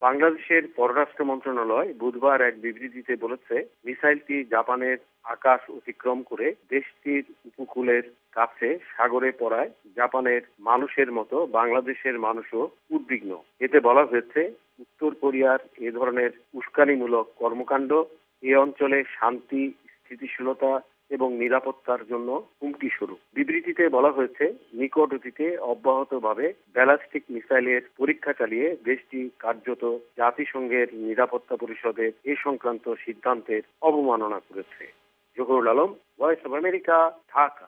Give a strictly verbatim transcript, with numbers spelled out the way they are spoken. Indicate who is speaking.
Speaker 1: বাংলাদেশের পররাষ্ট্র মন্ত্রণালয় বুধবার এক বিবৃতিতে বলেছে, মিসাইলটি জাপানের আকাশ অতিক্রম করে দেশটির উপকূলের কাছে সাগরে পড়ায় জাপানের মানুষের মতো বাংলাদেশের মানুষও উদ্বিগ্ন। এতে বলা হয়েছে, উত্তর কোরিয়ার এ ধরনের উস্কানিমূলক কর্মকাণ্ড এ অঞ্চলে শান্তি, স্থিতিশীলতা এবং নিরাপত্তার জন্য হুমকি স্বরূপ। বিবৃতিতে বলা হয়েছে, নিকট অতীতে অব্যাহতভাবে ব্যালিস্টিক মিসাইলের পরীক্ষা চালিয়ে দেশটি কার্যত জাতিসংঘের নিরাপত্তা পরিষদের এ সংক্রান্ত সিদ্ধান্তের অবমাননা করেছে। Zahurul Alam, voice of America, Dhaka.